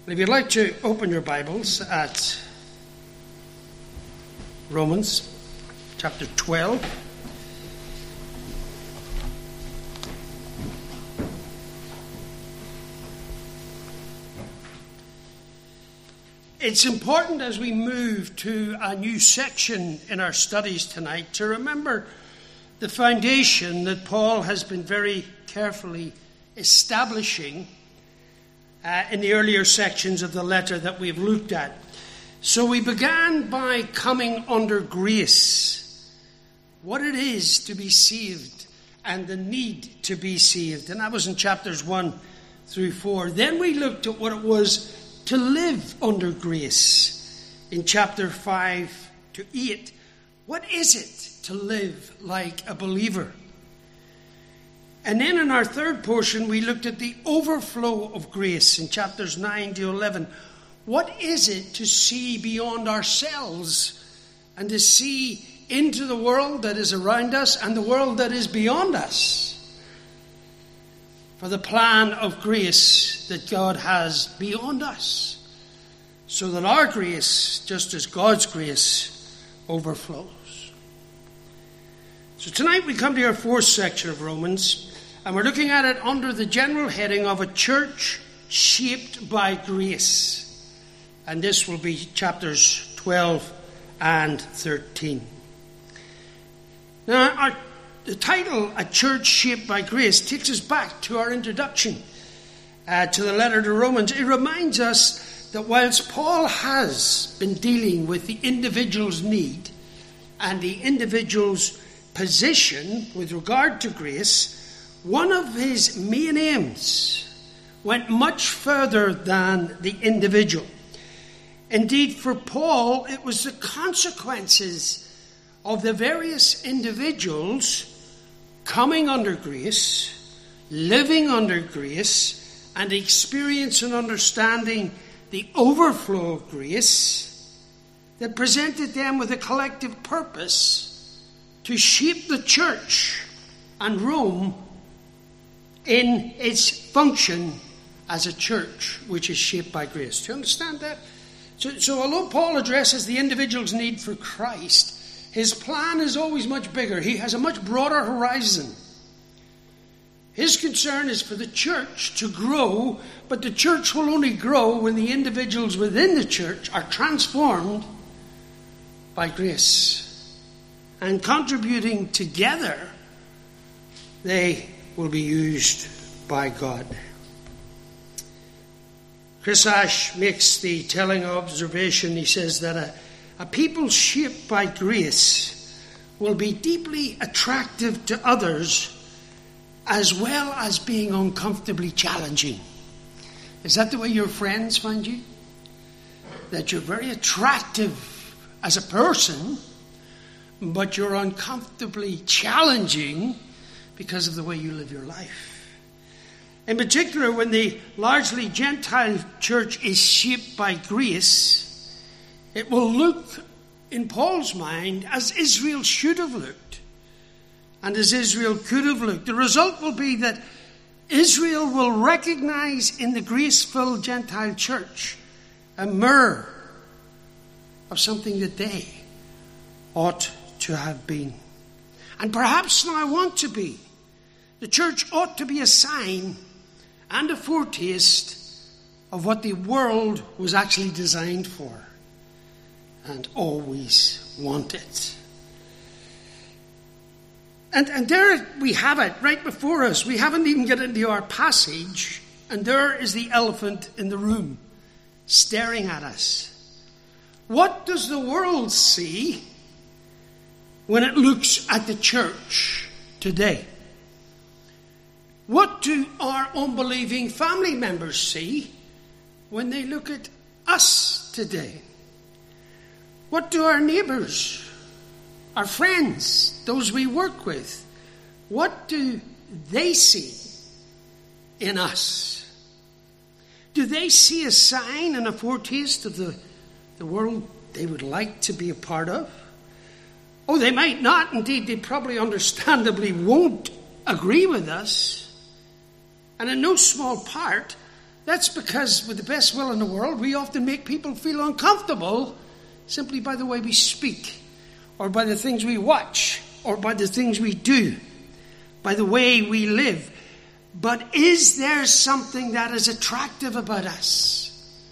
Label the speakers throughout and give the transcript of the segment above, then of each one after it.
Speaker 1: If you'd like to open your Bibles at Romans chapter 12. It's important as we move to a new section in our studies tonight to remember the foundation that Paul has been very carefully establishing in the earlier sections of the letter that we've looked at. So we began by coming under grace, what it is to be saved and the need to be saved. And that was in chapters 1 through 4. Then we looked at what it was to live under grace in chapter 5 to 8. What is it to live like a believer? And then in our third portion, we looked at the overflow of grace in chapters 9 to 11. What is it to see beyond ourselves and to see into the world that is around us and the world that is beyond us? For the plan of grace that God has beyond us, so that our grace, just as God's grace, overflows. So tonight we come to our fourth section of Romans, and we're looking at it under the general heading of a church shaped by grace. And this will be chapters 12 and 13. Now, the title, A Church Shaped by Grace, takes us back to our introduction to the letter to Romans. It reminds us that whilst Paul has been dealing with the individual's need and the individual's position with regard to grace, one of his main aims went much further than the individual. Indeed, for Paul, it was the consequences of the various individuals coming under grace, living under grace, and experiencing and understanding the overflow of grace that presented them with a collective purpose to shape the church and Rome in its function as a church which is shaped by grace. Do you understand that? So although Paul addresses the individual's need for Christ, his plan is always much bigger. He has a much broader horizon. His concern is for the church to grow, but the church will only grow when the individuals within the church are transformed by grace. And contributing together, they will be used by God. Chris Ash makes the telling observation. He says that a people shaped by grace will be deeply attractive to others as well as being uncomfortably challenging. Is that the way your friends find you? That you're very attractive as a person, but you're uncomfortably challenging because of the way you live your life. In particular, when the largely Gentile church is shaped by grace, it will look, in Paul's mind, as Israel should have looked and as Israel could have looked. The result will be that Israel will recognize in the grace-filled Gentile church a mirror of something that they ought to have been. And perhaps now want to be. The church ought to be a sign and a foretaste of what the world was actually designed for and always wanted. And there we have it, right before us. We haven't even got into our passage, and there is the elephant in the room, staring at us. What does the world see when it looks at the church today? What do our unbelieving family members see when they look at us today? What do our neighbours, our friends, those we work with, what do they see in us? Do they see a sign and a foretaste of the world they would like to be a part of? Oh, they might not. Indeed, they probably understandably won't agree with us. And in no small part, That's because, with the best will in the world, we often make people feel uncomfortable simply by the way we speak, or by the things we watch, or by the things we do, by the way we live. But is there something that is attractive about us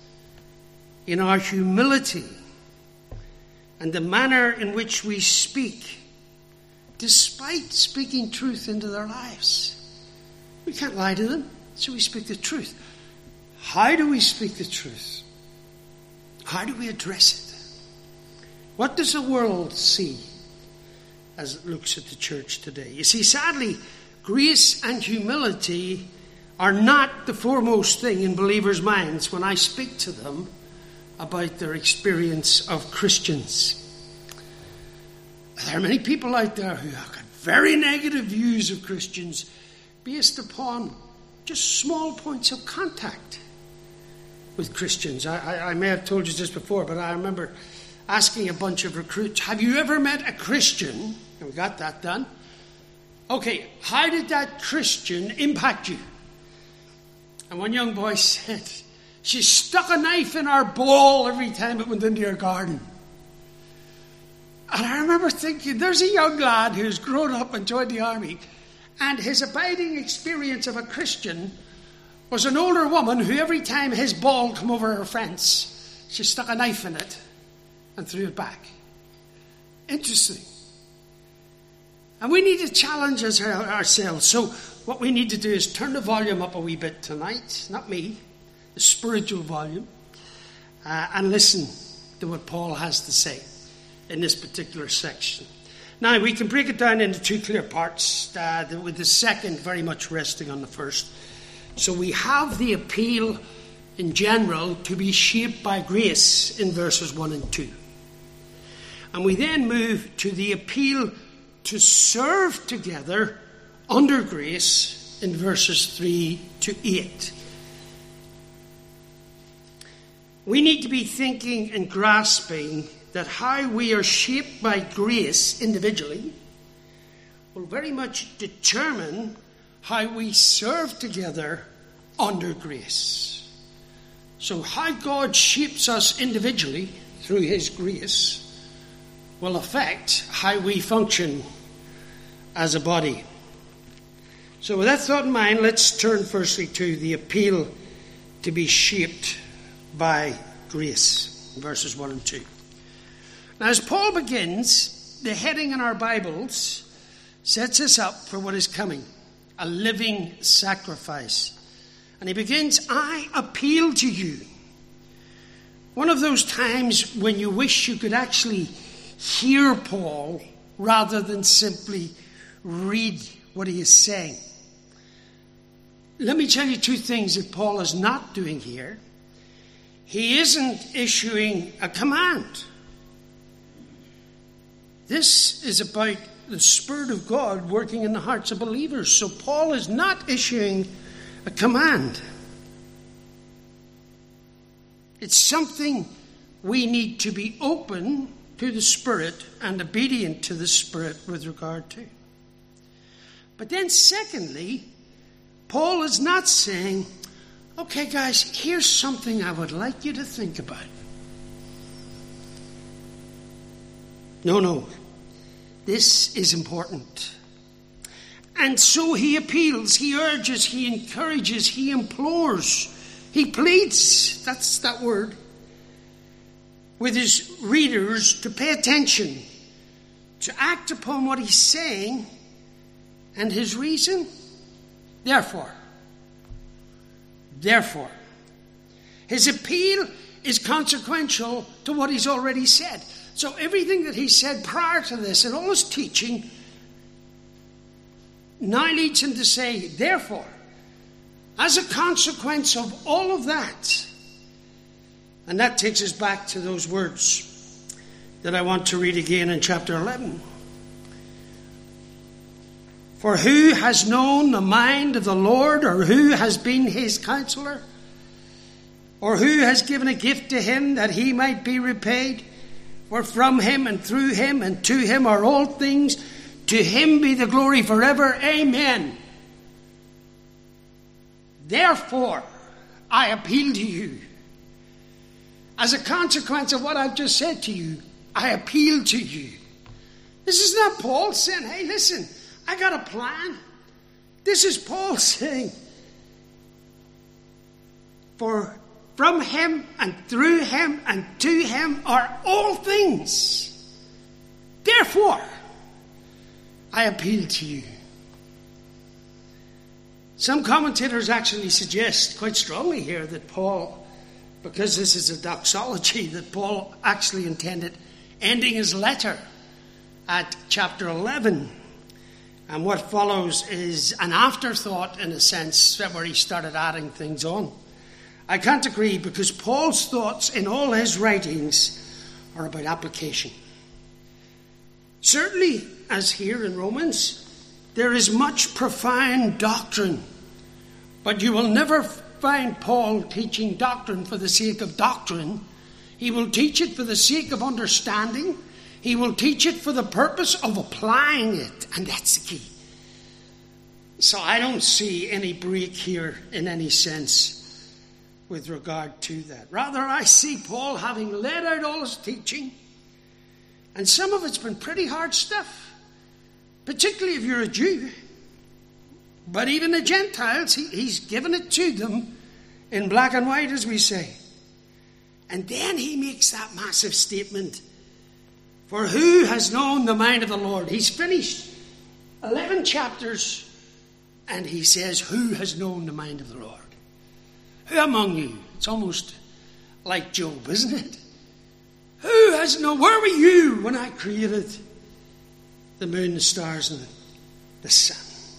Speaker 1: in our humility and the manner in which we speak, despite speaking truth into their lives? We can't lie to them, so we speak the truth. How do we speak the truth? How do we address it? What does the world see as it looks at the church today? You see, sadly, grace and humility are not the foremost thing in believers' minds when I speak to them about their experience of Christians. There are many people out there who have got very negative views of Christians based upon just small points of contact with Christians. I may have told you this before, but I remember asking a bunch of recruits, have you ever met a Christian? And we got that done. Okay, how did that Christian impact you? And one young boy said, she stuck a knife in our ball every time it went into her garden. And I remember thinking, there's a young lad who's grown up and joined the army, and his abiding experience of a Christian was an older woman who every time his ball come over her fence, she stuck a knife in it and threw it back. Interesting. And we need to challenge ourselves. So what we need to do is turn the volume up a wee bit tonight, not me, the spiritual volume, and listen to what Paul has to say in this particular section. Now, we can break it down into two clear parts, with the second very much resting on the first. So we have the appeal in general to be shaped by grace in verses 1 and 2. And we then move to the appeal to serve together under grace in verses 3 to 8. We need to be thinking and grasping that how we are shaped by grace individually will very much determine how we serve together under grace. So how God shapes us individually through his grace will affect how we function as a body. So with that thought in mind, let's turn firstly to the appeal to be shaped by grace, verses 1 and 2. Now, as Paul begins, the heading in our Bibles sets us up for what is coming, a living sacrifice. And he begins, I appeal to you. One of those times when you wish you could actually hear Paul rather than simply read what he is saying. Let me tell you two things that Paul is not doing here. He isn't issuing a command. This is about the Spirit of God working in the hearts of believers. So Paul is not issuing a command. It's something we need to be open to the Spirit and obedient to the Spirit with regard to. But then secondly, Paul is not saying, okay guys, here's something I would like you to think about. No. This is important. And so he appeals, he urges, he encourages, he implores, he pleads, that's that word, with his readers to pay attention, to act upon what he's saying, and his reason, therefore. His appeal is consequential to what he's already said. So everything that he said prior to this and all his teaching now leads him to say, therefore, as a consequence of all of that. And that takes us back to those words that I want to read again in chapter 11. For who has known the mind of the Lord, or who has been his counselor? Or who has given a gift to him that he might be repaid? For from him and through him and to him are all things. To him be the glory forever. Amen. Therefore, I appeal to you. As a consequence of what I've just said to you, I appeal to you. This is not Paul saying, hey, listen, I got a plan. This is Paul saying, for from him and through him and to him are all things. Therefore, I appeal to you. Some commentators actually suggest quite strongly here that Paul, because this is a doxology, that Paul actually intended ending his letter at chapter 11. And what follows is an afterthought, in a sense, where he started adding things on. I can't agree, because Paul's thoughts in all his writings are about application. Certainly, as here in Romans, there is much profound doctrine, but you will never find Paul teaching doctrine for the sake of doctrine. He will teach it for the sake of understanding. He will teach it for the purpose of applying it, and that's the key. So I don't see any break here in any sense with regard to that. Rather, I see Paul having laid out all his teaching, and some of it's been pretty hard stuff, particularly if you're a Jew. But even the Gentiles, he's given it to them in black and white, as we say. And then he makes that massive statement, for who has known the mind of the Lord? He's finished 11 chapters, and he says, who has known the mind of the Lord? Who among you? It's almost like Job, isn't it? Who has known? Where were you when I created the moon, the stars, and the sun?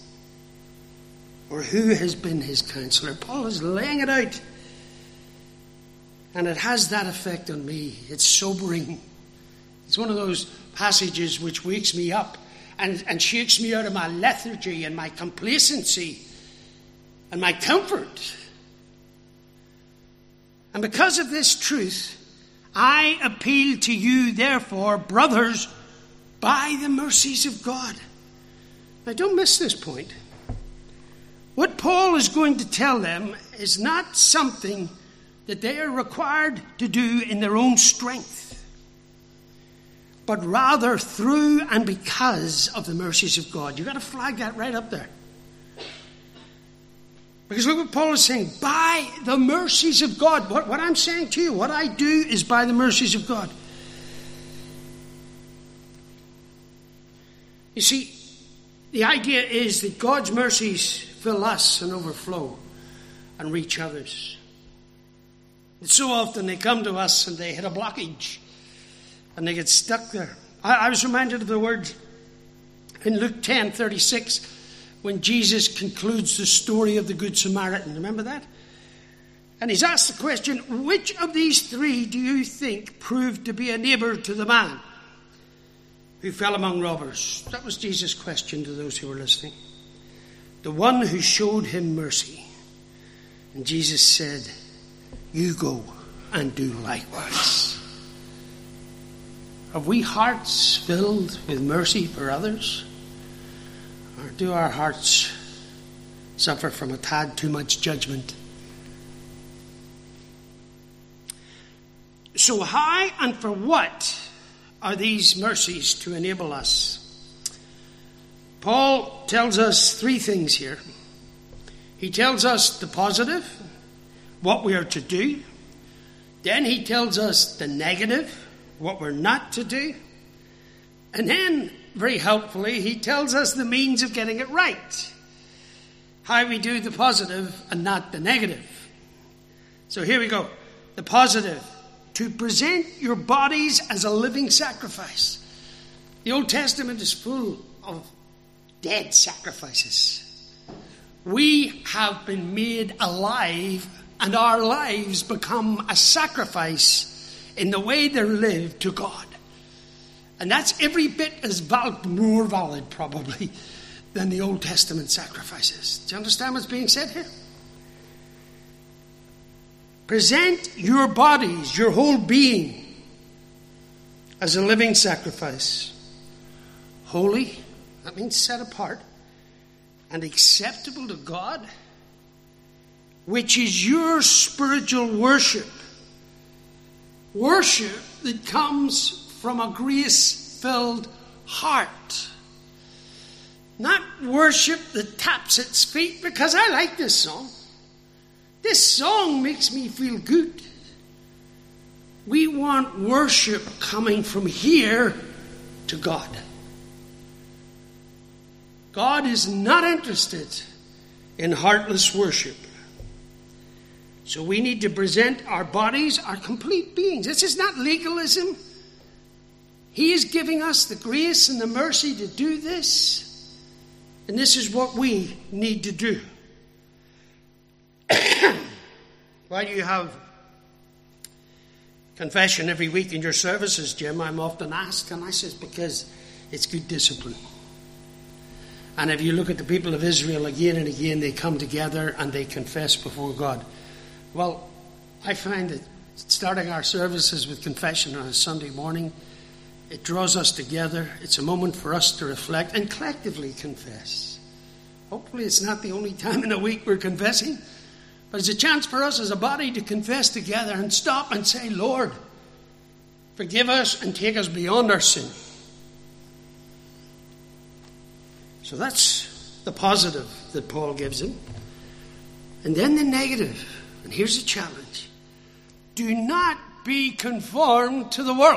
Speaker 1: Or who has been his counselor? Paul is laying it out. And it has that effect on me. It's sobering. It's one of those passages which wakes me up and shakes me out of my lethargy and my complacency and my comfort. And because of this truth, I appeal to you, therefore, brothers, by the mercies of God. Now, don't miss this point. What Paul is going to tell them is not something that they are required to do in their own strength, but rather through and because of the mercies of God. You've got to flag that right up there. Because look what Paul is saying, by the mercies of God. What I'm saying to you, what I do is by the mercies of God. You see, the idea is that God's mercies fill us and overflow and reach others. And so often they come to us and they hit a blockage and they get stuck there. I was reminded of the words in Luke 10:36 when Jesus concludes the story of the Good Samaritan. Remember that? And he's asked the question, which of these three do you think proved to be a neighbor to the man who fell among robbers? That was Jesus' question to those who were listening. The one who showed him mercy. And Jesus said, you go and do likewise. Have we hearts filled with mercy for others? Or do our hearts suffer from a tad too much judgment? So how and for what are these mercies to enable us? Paul tells us three things here. He tells us the positive, what we are to do. Then he tells us the negative, what we're not to do. And then, very helpfully, he tells us the means of getting it right. How we do the positive and not the negative. So here we go. The positive, to present your bodies as a living sacrifice. The Old Testament is full of dead sacrifices. We have been made alive, and our lives become a sacrifice in the way they're lived to God. And that's every bit as more valid, probably, than the Old Testament sacrifices. Do you understand what's being said here? Present your bodies, your whole being, as a living sacrifice. Holy, that means set apart, and acceptable to God, which is your spiritual worship. Worship that comes from a grace-filled heart. Not worship that taps its feet, because I like this song. This song makes me feel good. We want worship coming from here to God. God is not interested in heartless worship. So we need to present our bodies, our complete beings. This is not legalism. He is giving us the grace and the mercy to do this. And this is what we need to do. Why do you have confession every week in your services, Jim? I'm often asked, and I says, because it's good discipline. And if you look at the people of Israel again and again, they come together and they confess before God. Well, I find that starting our services with confession on a Sunday morning, it draws us together. It's a moment for us to reflect and collectively confess. Hopefully it's not the only time in a week we're confessing, but it's a chance for us as a body to confess together and stop and say, Lord, forgive us and take us beyond our sin. So that's the positive that Paul gives him. And then the negative. And here's the challenge. Do not be conformed to the world.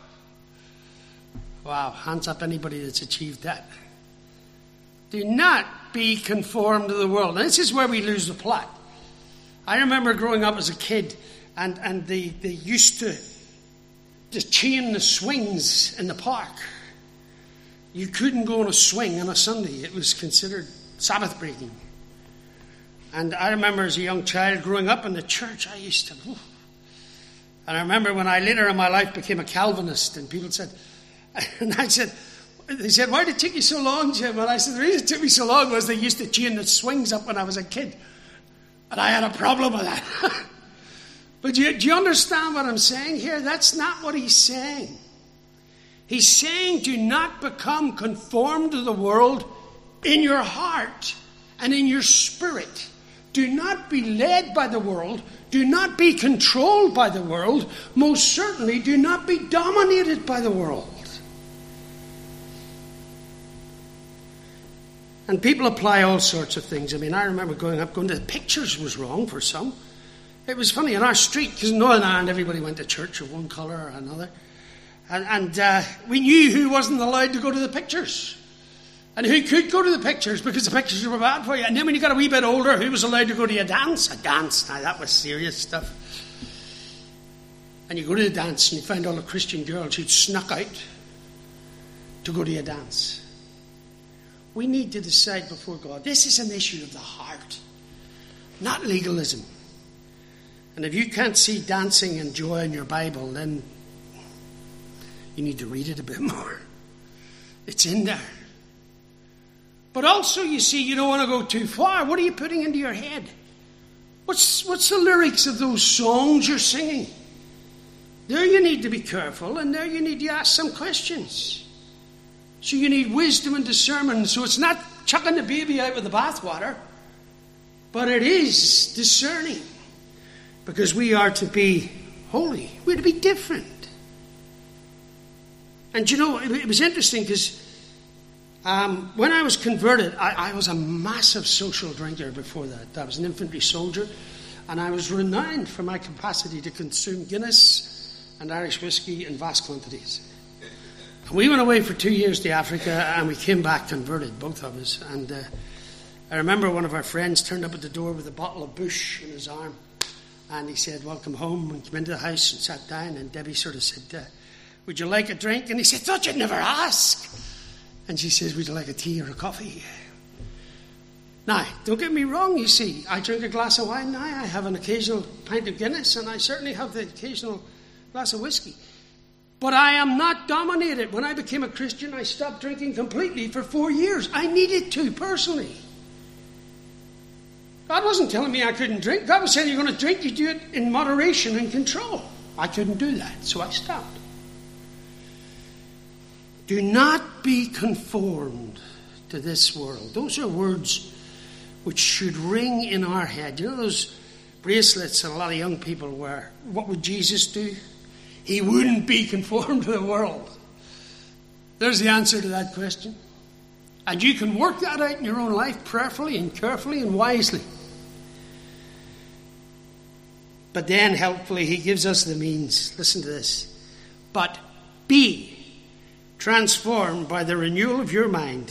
Speaker 1: Wow, hands up anybody that's achieved that. Do not be conformed to the world. Now, this is where we lose the plot. I remember growing up as a kid, and they used to just chain the swings in the park. You couldn't go on a swing on a Sunday. It was considered Sabbath breaking. And I remember as a young child growing up in the church, I used to... And I remember when I later in my life became a Calvinist, and people said... And I said... They said, why did it take you so long, Jim? And I said, the reason it took me so long was they used to chain the swings up when I was a kid. And I had a problem with that. But do you understand what I'm saying here? That's not what he's saying. He's saying do not become conformed to the world in your heart and in your spirit. Do not be led by the world. Do not be controlled by the world. Most certainly do not be dominated by the world. And people apply all sorts of things. I mean, I remember growing up going to the pictures was wrong for some. It was funny, in our street, because in Northern Ireland everybody went to church of one colour or another. And we knew who wasn't allowed to go to the pictures. And who could go to the pictures because the pictures were bad for you. And then when you got a wee bit older, who was allowed to go to a dance? A dance. Now, that was serious stuff. And you go to the dance and you find all the Christian girls who'd snuck out to go to a dance. We need to decide before God. This is an issue of the heart, not legalism. And if you can't see dancing and joy in your Bible, then you need to read it a bit more. It's in there. But also, you see, you don't want to go too far. What are you putting into your head? What's the lyrics of those songs you're singing? There you need to be careful, and there you need to ask some questions. So you need wisdom and discernment. So it's not chucking the baby out with the bathwater, but it is discerning. Because we are to be holy. We're to be different. And you know, it was interesting because when I was converted, I was a massive social drinker before that. I was an infantry soldier, and I was renowned for my capacity to consume Guinness and Irish whiskey in vast quantities. And we went away for 2 years to Africa, and we came back converted, both of us. And I remember one of our friends turned up at the door with a bottle of Bush in his arm, and he said, welcome home, and came into the house and sat down, and Debbie sort of said, would you like a drink? And he said, thought you'd never ask. And she says, would you like a tea or a coffee? Now, don't get me wrong, you see. I drink a glass of wine now. I have an occasional pint of Guinness, and I certainly have the occasional glass of whiskey. But I am not dominated. When I became a Christian, I stopped drinking completely for 4 years. I needed to, personally. God wasn't telling me I couldn't drink. God was saying, you're going to drink, you do it in moderation and control. I couldn't do that, so I stopped. Do not be conformed to this world. Those are words which should ring in our head. You know those bracelets that a lot of young people wear? What would Jesus do? He wouldn't be conformed to the world. There's the answer to that question. And you can work that out in your own life prayerfully and carefully and wisely. But then, helpfully, he gives us the means. Listen to this. But be transformed by the renewal of your mind,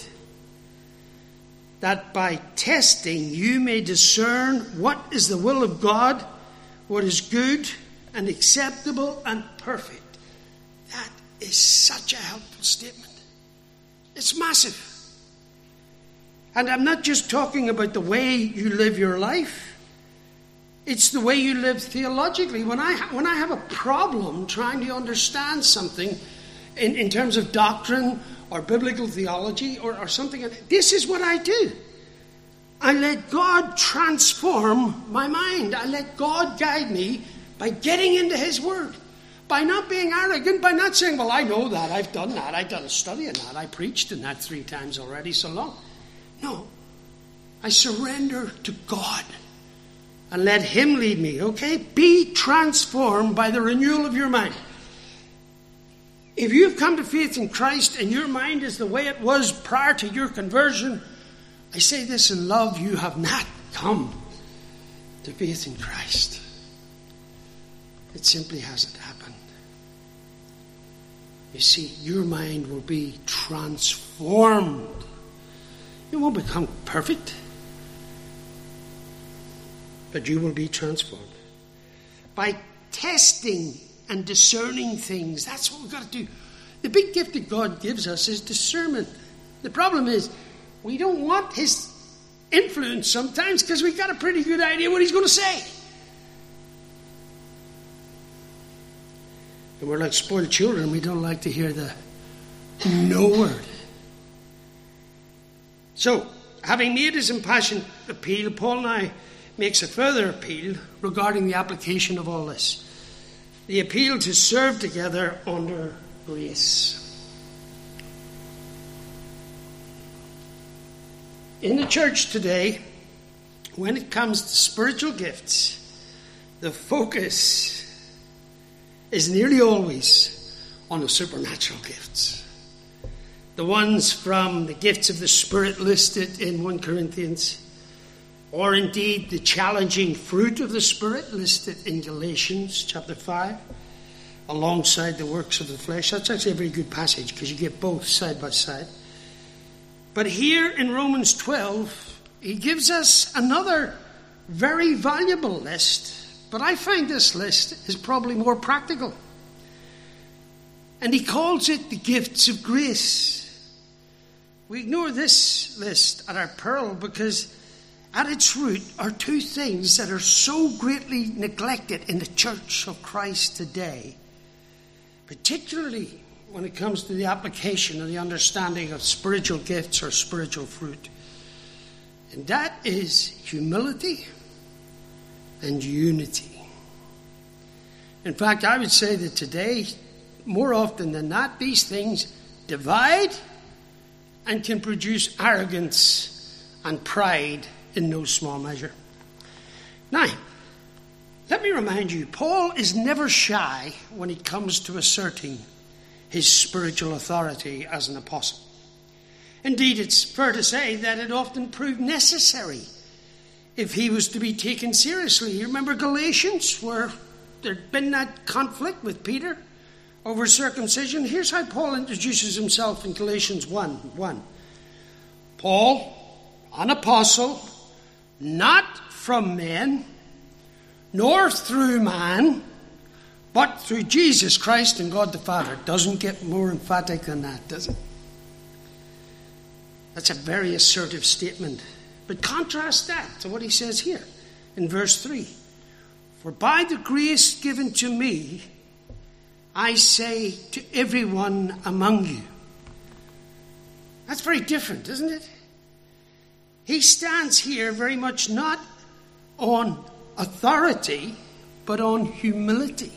Speaker 1: that by testing you may discern what is the will of God, what is good and acceptable and perfect. That is such a helpful statement. It's massive. And I'm not just talking about the way you live your life. It's the way you live theologically. When I have a problem trying to understand something in terms of doctrine or biblical theology or something, this is what I do. I let God transform my mind. I let God guide me by getting into His Word. By not being arrogant, by not saying, well, I know that, I've done that, I've done a study on that, I preached in that 3 times already, so long. No. I surrender to God and let Him lead me, okay? Be transformed by the renewal of your mind. If you've come to faith in Christ and your mind is the way it was prior to your conversion, I say this in love, you have not come to faith in Christ. It simply hasn't happened. You see, your mind will be transformed. You won't become perfect, but you will be transformed. By testing and discerning things, that's what we've got to do. The big gift that God gives us is discernment. The problem is, we don't want His influence sometimes because we've got a pretty good idea what He's going to say. And we're like spoiled children. We don't like to hear the no word. So, having made his impassioned appeal, Paul now makes a further appeal regarding the application of all this. The appeal to serve together under grace. In the church today, when it comes to spiritual gifts, the focus is nearly always on the supernatural gifts. The ones from the gifts of the Spirit listed in 1 Corinthians, or indeed the challenging fruit of the Spirit listed in Galatians chapter 5, alongside the works of the flesh. That's actually a very good passage because you get both side by side. But here in Romans 12, he gives us another very valuable list. But I find this list is probably more practical. And he calls it the gifts of grace. We ignore this list at our peril because at its root are 2 things that are so greatly neglected in the church of Christ today, particularly when it comes to the application and the understanding of spiritual gifts or spiritual fruit. And that is humility and unity. In fact, I would say that today, more often than not, these things divide and can produce arrogance and pride in no small measure. Now, let me remind you, Paul is never shy when it comes to asserting his spiritual authority as an apostle. Indeed, it's fair to say that it often proved necessary if he was to be taken seriously. You remember Galatians, where there'd been that conflict with Peter over circumcision? Here's how Paul introduces himself in Galatians 1:1. Paul, an apostle, not from men, nor through man, but through Jesus Christ and God the Father. Doesn't get more emphatic than that, does it? That's a very assertive statement. But contrast that to what he says here in verse 3. For by the grace given to me, I say to everyone among you. That's very different, isn't it? He stands here very much not on authority, but on humility.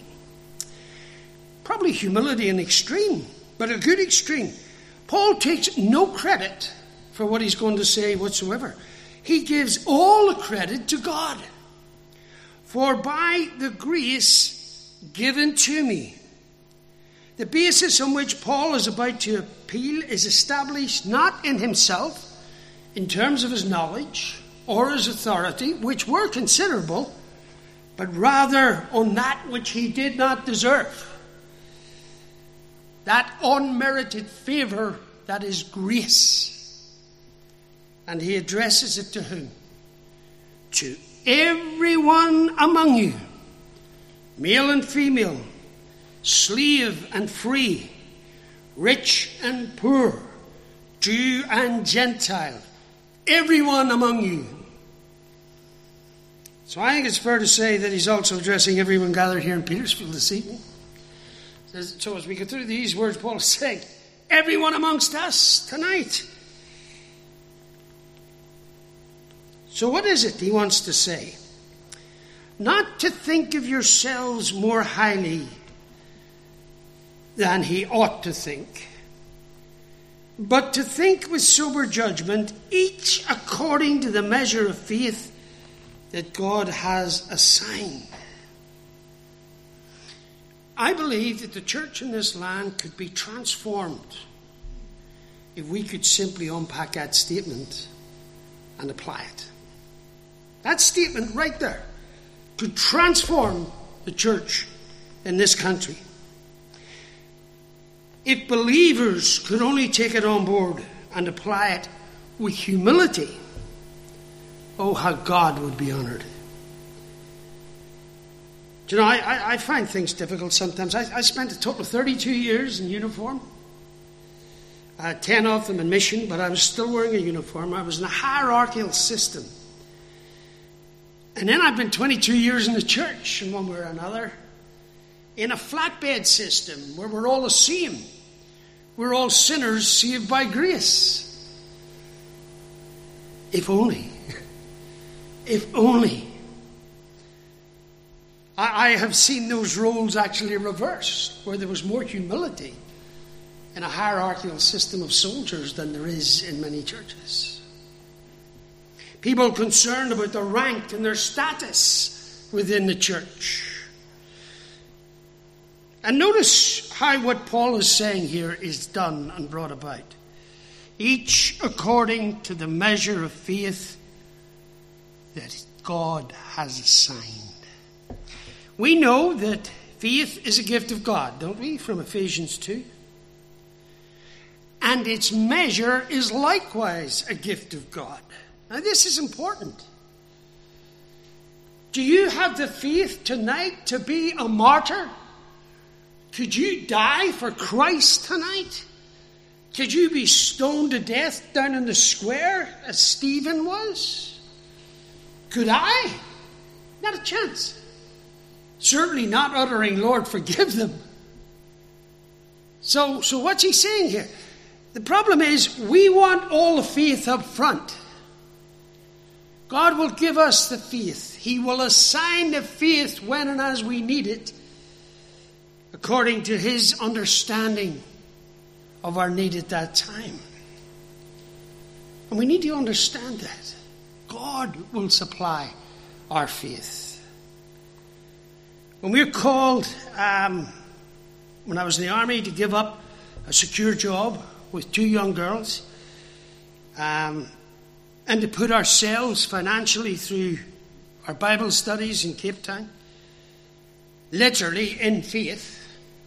Speaker 1: Probably humility in extreme, but a good extreme. Paul takes no credit for what he's going to say whatsoever. he gives all the credit to God. For by the grace given to me. The basis on which Paul is about to appeal is established not in himself, in terms of his knowledge or his authority, which were considerable, but rather on that which he did not deserve. That unmerited favor that is grace. And he addresses it to whom? To everyone among you, male and female, slave and free, rich and poor, Jew and Gentile, everyone among you. So I think it's fair to say that he's also addressing everyone gathered here in Petersfield this evening. So as we go through these words, Paul is saying, everyone amongst us tonight. So what is it he wants to say? Not to think of yourselves more highly than he ought to think, but to think with sober judgment, each according to the measure of faith that God has assigned. I believe that the church in this land could be transformed if we could simply unpack that statement and apply it. That statement right there could transform the church in this country. If believers could only take it on board and apply it with humility, oh, how God would be honoured. Do you know, I find things difficult sometimes. I spent a total of 32 years in uniform. 10 of them in mission, but I was still wearing a uniform. I was in a hierarchical system. And then I've been 22 years in the church, in one way or another, in a flatbed system where we're all the same. We're all sinners saved by grace. If only. If only. I have seen those roles actually reversed, where there was more humility in a hierarchical system of soldiers than there is in many churches. People concerned about their rank and their status within the church. And notice how what Paul is saying here is done and brought about. Each according to the measure of faith that God has assigned. We know that faith is a gift of God, don't we? From Ephesians 2. And its measure is likewise a gift of God. Now this is important. Do you have the faith tonight to be a martyr? Could you die for Christ tonight? Could you be stoned to death down in the square as Stephen was? Could I? Not a chance. Certainly not uttering, Lord, forgive them. So what's he saying here? The problem is we want all the faith up front. God will give us the faith. He will assign the faith when and as we need it, according to his understanding of our need at that time. And we need to understand that. God will supply our faith. When we were called, when I was in the army, to give up a secure job with 2 young girls, and to put ourselves financially through our Bible studies in Cape Town, literally in faith,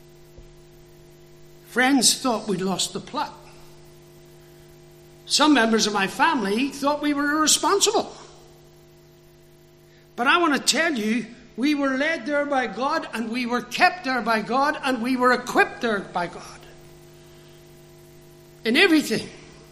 Speaker 1: friends thought we'd lost the plot. Some members of my family thought we were irresponsible. But I want to tell you, we were led there by God, and we were kept there by God, and we were equipped there by God. In everything.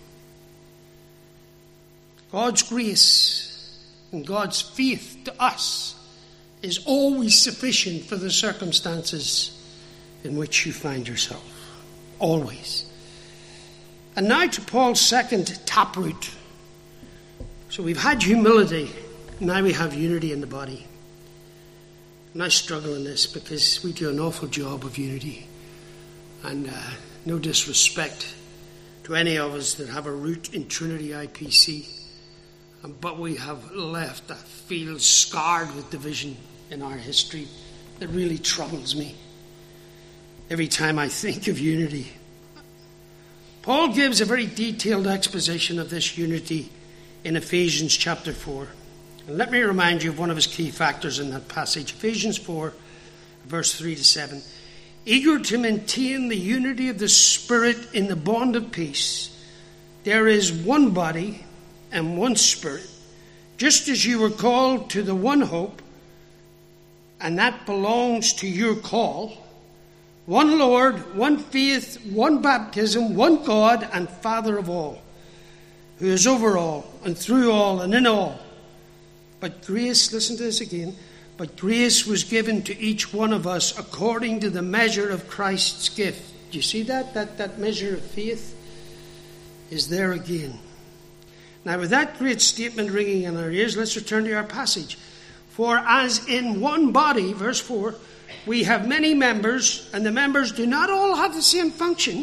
Speaker 1: God's grace and God's faith to us is always sufficient for the circumstances in which you find yourself. Always. And now to Paul's second taproot. So we've had humility, now we have unity in the body. And I struggle in this because we do an awful job of unity. And no disrespect to any of us that have a root in Trinity IPC. but we have left a field scarred with division in our history that really troubles me every time I think of unity. Paul gives a very detailed exposition of this unity in Ephesians chapter 4. And let me remind you of one of his key factors in that passage. Ephesians 4, verse 3 to 7. Eager to maintain the unity of the Spirit in the bond of peace, there is one body and one Spirit, just as you were called to the one hope, and that belongs to your call. One Lord, one faith, one baptism, one God and Father of all, who is over all and through all and in all. But grace, listen to this again, but grace was given to each one of us according to the measure of Christ's gift. Do you see that? That measure of faith is there again. Now, with that great statement ringing in our ears, let's return to our passage. For as in one body, verse 4, we have many members, and the members do not all have the same function.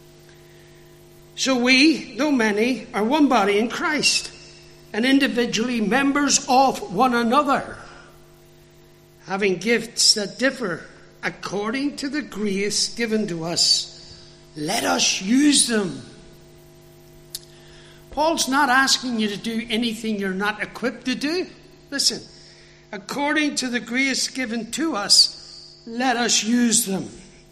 Speaker 1: So we, though many, are one body in Christ, and individually members of one another, having gifts that differ according to the grace given to us. Let us use them. Paul's not asking you to do anything you're not equipped to do. Listen, according to the grace given to us, let us use them.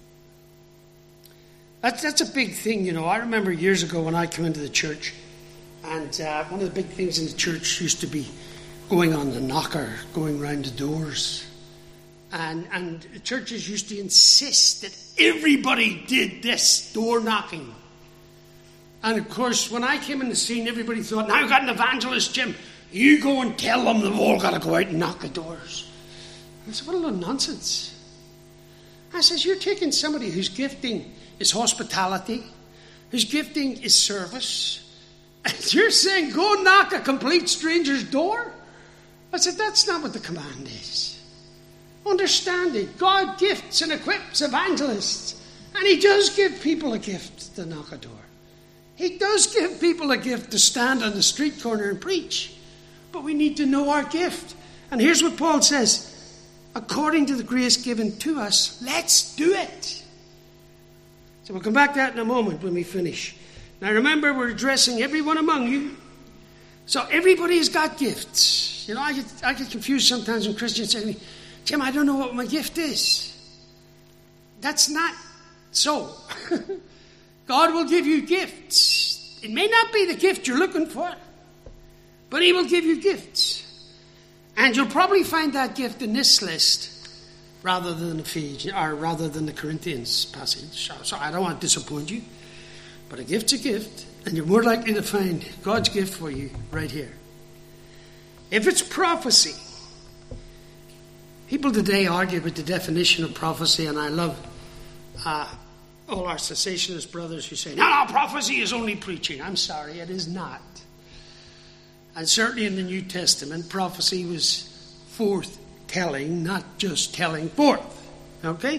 Speaker 1: That's a big thing, you know. I remember years ago when I came into the church, and one of the big things in the church used to be going on the knocker, going round the doors. And churches used to insist that everybody did this door knocking. And of course, when I came in the scene, everybody thought, now I've got an evangelist, Jim. You go and tell them they've all got to go out and knock the doors. I said, what a little nonsense. I says, you're taking somebody whose gifting is hospitality, whose gifting is service, and you're saying, go knock a complete stranger's door? I said, that's not what the command is. Understand it. God gifts and equips evangelists, and he does give people a gift to knock a door. He does give people a gift to stand on the street corner and preach. But we need to know our gift. And here's what Paul says. According to the grace given to us, let's do it. So we'll come back to that in a moment when we finish. Now remember, we're addressing everyone among you. So everybody's got gifts. You know, I get confused sometimes when Christians say to me, Jim, I don't know what my gift is. That's not so. God will give you gifts. It may not be the gift you're looking for, but he will give you gifts. And you'll probably find that gift in this list rather than Ephesians, or rather than the Corinthians passage. So I don't want to disappoint you, but a gift's a gift, and you're more likely to find God's gift for you right here. If it's prophecy, people today argue with the definition of prophecy, and I love all our cessationist brothers who say, no, prophecy is only preaching. I'm sorry, it is not. And certainly in the New Testament, prophecy was forth-telling, not just telling forth. Okay?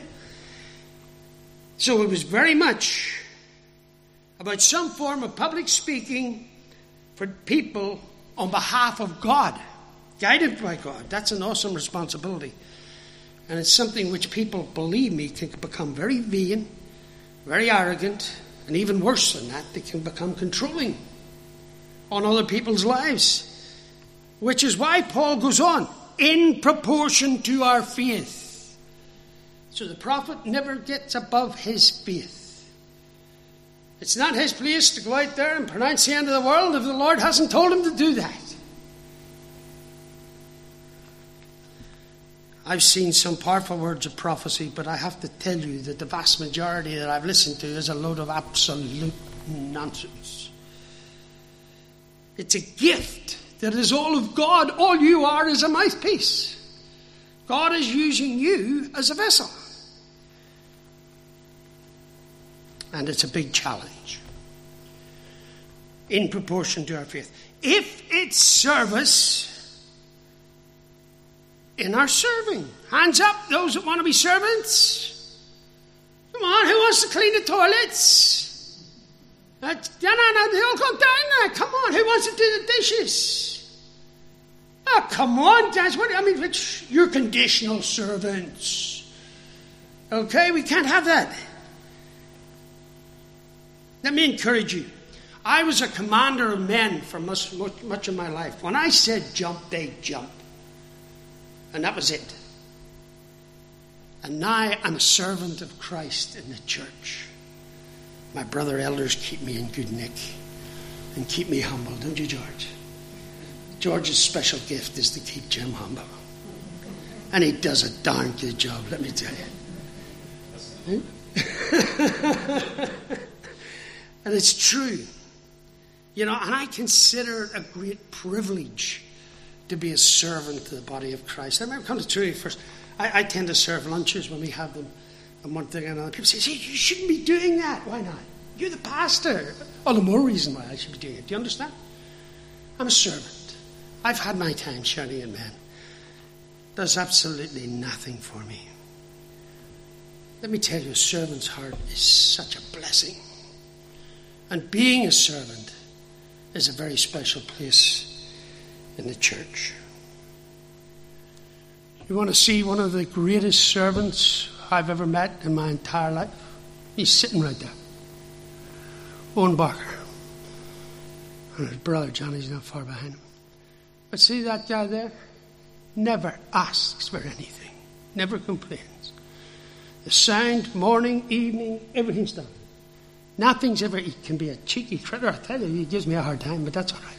Speaker 1: So it was very much about some form of public speaking for people on behalf of God, guided by God. That's an awesome responsibility. And it's something which people, believe me, can become very vain, very arrogant, and even worse than that, they can become controlling on other people's lives. Which is why Paul goes on, in proportion to our faith. So the prophet never gets above his faith. It's not his place to go out there and pronounce the end of the world if the Lord hasn't told him to do that. I've seen some powerful words of prophecy, but I have to tell you that the vast majority that I've listened to is a load of absolute nonsense. It's a gift that is all of God. All you are is a mouthpiece. God is using you as a vessel. And it's a big challenge. In proportion to our faith. If it's service, in our serving. Hands up, those that want to be servants. Come on, who wants to clean the toilets? No, they all come down there. Come on, who wants to do the dishes? Oh, come on, guys. You're conditional servants. Okay, we can't have that. Let me encourage you. I was a commander of men for much of my life. When I said jump, they'd jump. And that was it. And now I'm a servant of Christ in the church. My brother elders keep me in good nick and keep me humble, don't you, George? George's special gift is to keep Jim humble. And he does a darn good job, let me tell you. And it's true. You know, and I consider it a great privilege to be a servant to the body of Christ. I remember coming to Tui first. I tend to serve lunches when we have them, and one thing and another. People say, you shouldn't be doing that. Why not? You're the pastor. All the more reason why I should be doing it. Do you understand? I'm a servant. I've had my time shouting at men. Does absolutely nothing for me. Let me tell you, a servant's heart is such a blessing. And being a servant is a very special place in the church. You want to see one of the greatest servants I've ever met in my entire life? He's sitting right there. Owen Barker. And his brother Johnny's not far behind him. But see that guy there? Never asks for anything. Never complains. The sound, morning, evening, everything's done. Nothing's ever... He can be a cheeky critter, I tell you. He gives me a hard time, but that's all right.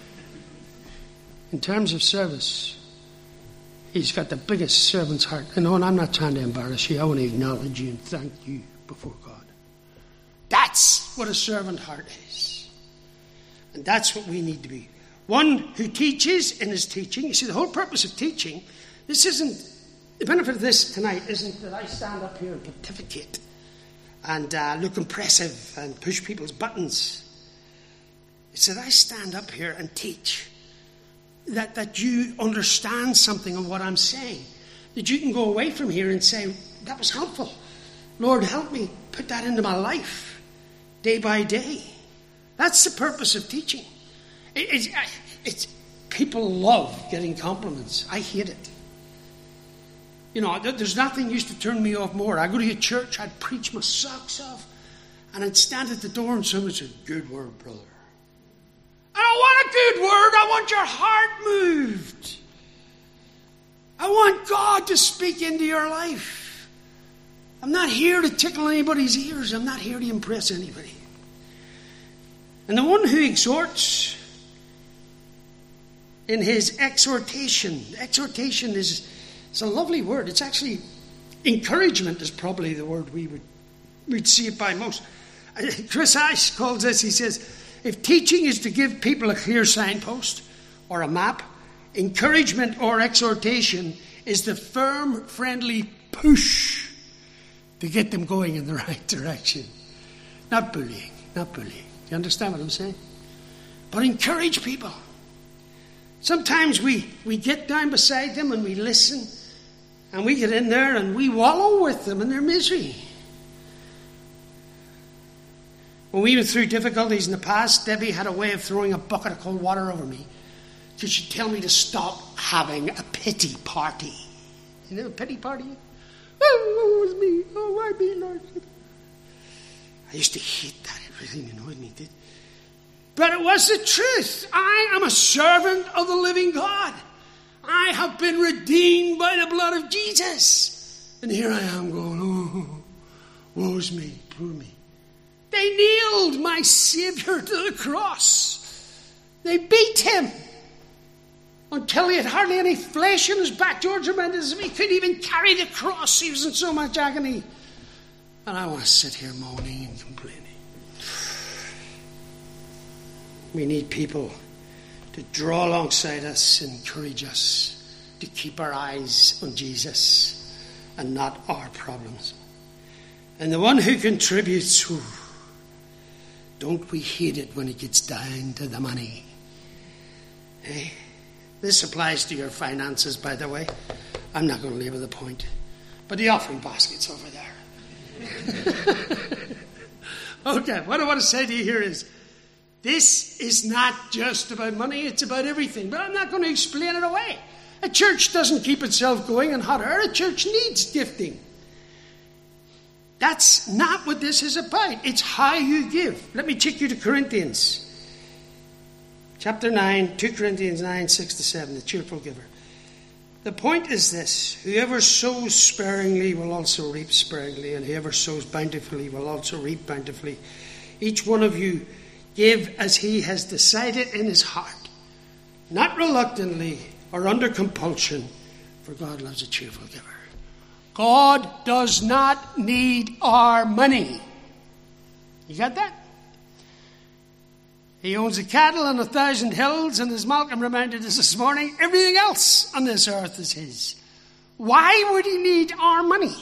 Speaker 1: In terms of service, he's got the biggest servant's heart. And I'm not trying to embarrass you. I want to acknowledge you and thank you before God. That's what a servant heart is. And that's what we need to be. One who teaches in his teaching. You see, the whole purpose of teaching, this isn't... The benefit of this tonight isn't that I stand up here and pontificate and look impressive and push people's buttons. It's that I stand up here and teach. That you understand something of what I'm saying. That you can go away from here and say, that was helpful. Lord, help me put that into my life day by day. That's the purpose of teaching. It's people love getting compliments. I hate it. You know, there's nothing used to turn me off more. I go to a church, I'd preach my socks off, and I'd stand at the door and someone said, good word, brother. I don't want a good word. I want your heart moved. I want God to speak into your life. I'm not here to tickle anybody's ears. I'm not here to impress anybody. And the one who exhorts in his exhortation is a lovely word. It's actually, encouragement is probably the word we'd see it by most. Chris Ash calls this, he says, if teaching is to give people a clear signpost or a map, encouragement or exhortation is the firm, friendly push to get them going in the right direction. Not bullying. You understand what I'm saying? But encourage people. Sometimes we get down beside them and we listen and we get in there and we wallow with them in their misery. When we went through difficulties in the past, Debbie had a way of throwing a bucket of cold water over me. So she'd tell me to stop having a pity party. You know, a pity party? Oh, it was me. Oh, why me, Lord? I used to hate that. It really annoyed me. But it was the truth. I am a servant of the living God. I have been redeemed by the blood of Jesus. And here I am going, oh, woe's me, poor me. They nailed my Savior to the cross. They beat him until he had hardly any flesh in his back. George reminded us he couldn't even carry the cross. He was in so much agony. And I want to sit here moaning and complaining. We need people to draw alongside us, encourage us to keep our eyes on Jesus and not our problems. And the one who contributes, don't we hate it when it gets down to the money? Hey, this applies to your finances, by the way. I'm not going to labour the point. But the offering basket's over there. Okay, what I want to say to you here is, This is not just about money, it's about everything. But I'm not going to explain it away. A church doesn't keep itself going in hot air. A church needs gifting. That's not what this is about. It's how you give. Let me take you to Corinthians. Chapter 9, 2 Corinthians 9, 6-7, the cheerful giver. The point is this: whoever sows sparingly will also reap sparingly, and whoever sows bountifully will also reap bountifully. Each one of you give as he has decided in his heart, not reluctantly or under compulsion, for God loves a cheerful giver. God does not need our money. You got that? He owns a cattle on 1,000 hills, and as Malcolm reminded us this morning, everything else on this earth is his. Why would he need our money?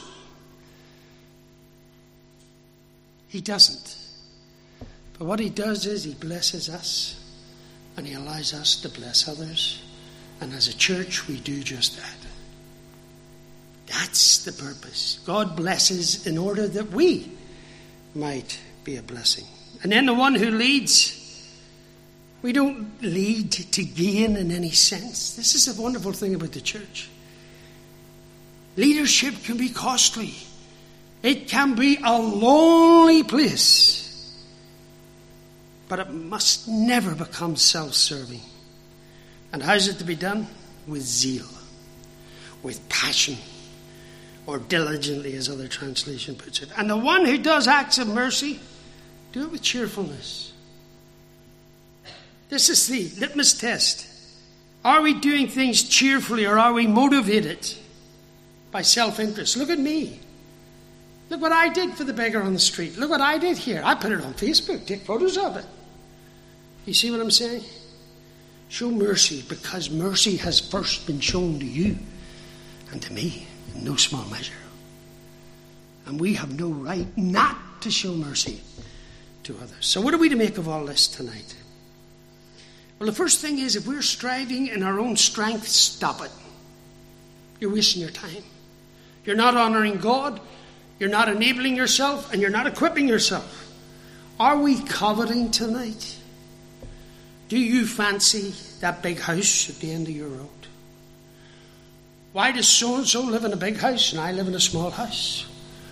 Speaker 1: He doesn't. But what he does is he blesses us, and he allows us to bless others. And as a church, we do just that. That's the purpose. God blesses in order that we might be a blessing. And then the one who leads, we don't lead to gain in any sense. This is a wonderful thing about the church. Leadership can be costly. It can be a lonely place. But it must never become self-serving. And how's it to be done? With zeal, with passion, or diligently, as other translation puts it. And the one who does acts of mercy, do it with cheerfulness. This is the litmus test. Are we doing things cheerfully, or are we motivated by self-interest? Look at me. Look what I did for the beggar on the street. Look what I did here. I put it on Facebook. Take photos of it. You see what I'm saying? Show mercy, because mercy has first been shown to you and to me in no small measure. And we have no right not to show mercy to others. So what are we to make of all this tonight? Well, the first thing is, if we're striving in our own strength, stop it. You're wasting your time. You're not honouring God. You're not enabling yourself, and you're not equipping yourself. Are we coveting tonight? Do you fancy that big house at the end of your road? Why does so-and-so live in a big house and I live in a small house?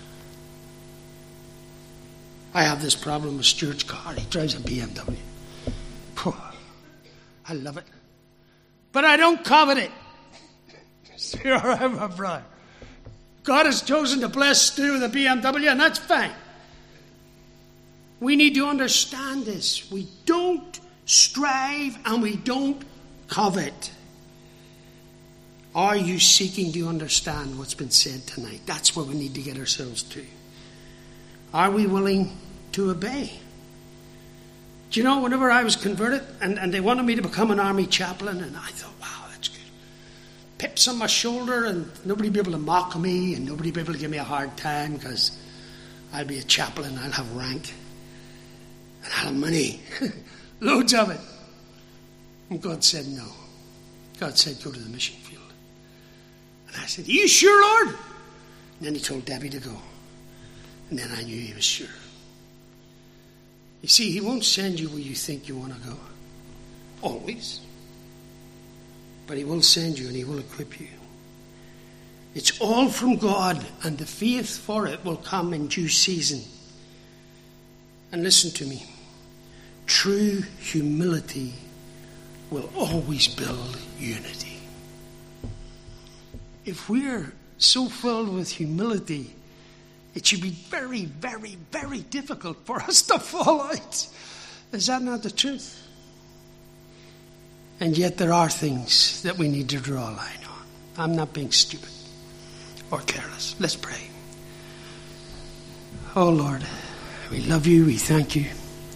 Speaker 1: I have this problem with Stuart's car. He drives a BMW. I love it. But I don't covet it. Sure, I'm a brother. God has chosen to bless Stu with a BMW, and that's fine. We need to understand this. We don't strive and we don't covet. Are you seeking to understand what's been said tonight? That's where we need to get ourselves to. Are we willing to obey? Do you know, whenever I was converted and they wanted me to become an army chaplain, and I thought, wow, that's good. Pips on my shoulder, and nobody will be able to mock me, and nobody will be able to give me a hard time, because I'll be a chaplain, I'll have rank, and I'll have money. Loads of it. And God said no. God said, go to the mission field. And I said, are you sure, Lord? And then he told Debbie to go. And then I knew he was sure. You see, he won't send you where you think you want to go. Always. But he will send you and he will equip you. It's all from God, and the faith for it will come in due season. And listen to me. True humility will always build unity. If we're so filled with humility, it should be very, very, very difficult for us to fall out. Is that not the truth? And yet there are things that we need to draw a line on. I'm not being stupid or careless. Let's pray. Oh Lord, we love you, we thank you.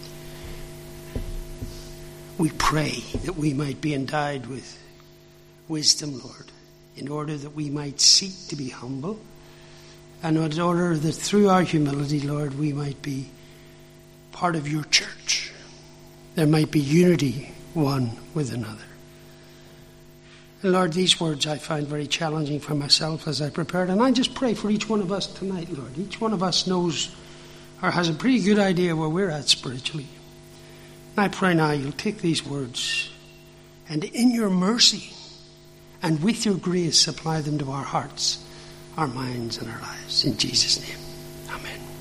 Speaker 1: We pray that we might be endowed with wisdom, Lord, in order that we might seek to be humble, and in order that through our humility, Lord, we might be part of your church. There might be unity one with another. And Lord, these words I find very challenging for myself as I prepared, and I just pray for each one of us tonight, Lord. Each one of us knows or has a pretty good idea where we're at spiritually. And I pray now you'll take these words and in your mercy and with your grace apply them to our hearts, our minds, and our lives. In Jesus' name, amen.